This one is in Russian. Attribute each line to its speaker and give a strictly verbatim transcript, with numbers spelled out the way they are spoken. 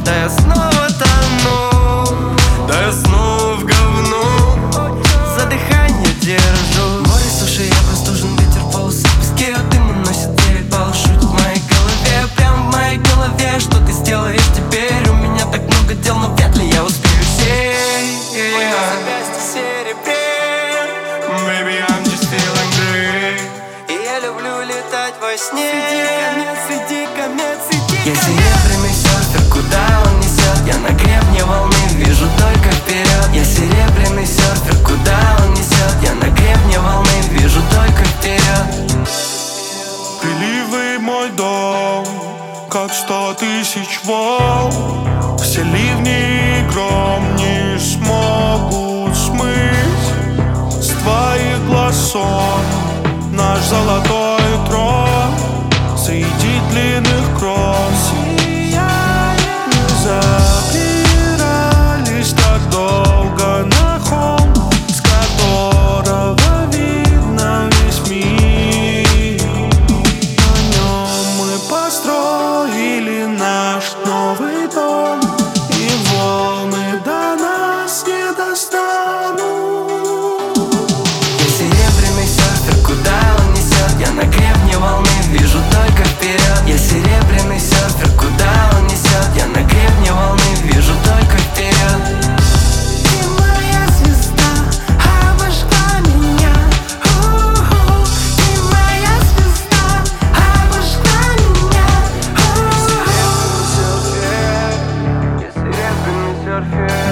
Speaker 1: Да я снова тону, да я снова в говну, за дыхание держу. Море суши, я простужен, ветер полосы пески, а дым уносит девять баллов, шутит в моей голове. Прям в моей голове, что ты сделаешь теперь? У меня так много дел, но вряд ли я успею все. Baby, I'm just feeling great. И я люблю летать во сне. Среди комет, среди комет, среди я серебряный серфер, куда он несет? Я на гребне волны, вижу только вперед. Я серебряный серфер, куда он несет? Я на гребне волны, вижу только вперед.
Speaker 2: Приливы мой дом, как сто тысяч волн. Все ливни и гром не смогут смыть с твоих глаз сон. Наш золотой трон среди длинных крон. Мы забирались так долго на холм, с которого видно весь мир. На нем мы построили наш новый дом, и волны до нас не достанут.
Speaker 1: Я серебряный серфер, куда он несет? Я на гребне волны, вижу только вперед. Я серебряный серфер, куда он несет? Я на гребне волны, вижу только вперед. Ты моя звезда, обожгла меня. У-ху. Ты моя звезда, обожгла меня. У-ху. Я серебряный серфер.